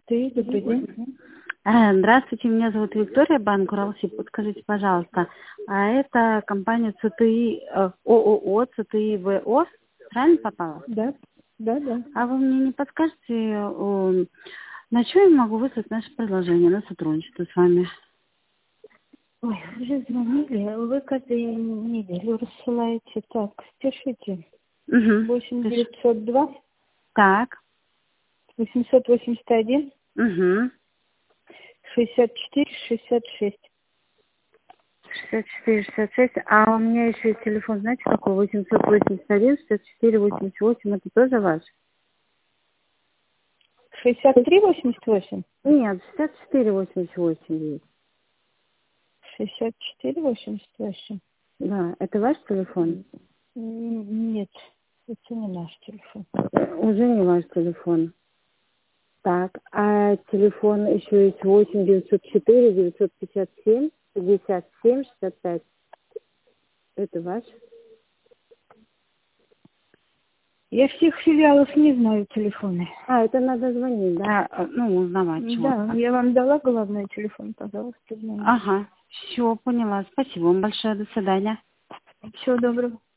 Добрый день. Здравствуйте, меня зовут Виктория, банк Уралсиб. Подскажите, пожалуйста, а это компания ЦТИ, ООО ЦТИ ВО, правильно попала? Да. А вы мне не подскажете, на что я могу выслать наше предложение на сотрудничество с вами? Ой, вы же звонили, вы каждую неделю рассылаете. Так, пишите. Угу. 8902 Так. 881 Угу. 64 66. 64-66. А у меня еще есть телефон, знаете, какой? 881-64-88. Это тоже ваш? 63 88? Нет, 64-88 есть. 64 88? Да, это ваш телефон? Нет, это не наш телефон. Уже не ваш телефон. Так, а телефон еще есть 8-904-957-57-65. Это ваш? Я всех филиалов не знаю телефоны. А, это надо звонить, да? Ну, узнавать чего-то. Да, я вам дала головной телефон, пожалуйста, звоните. Ага, все, поняла. Спасибо вам большое. До свидания. Всего доброго.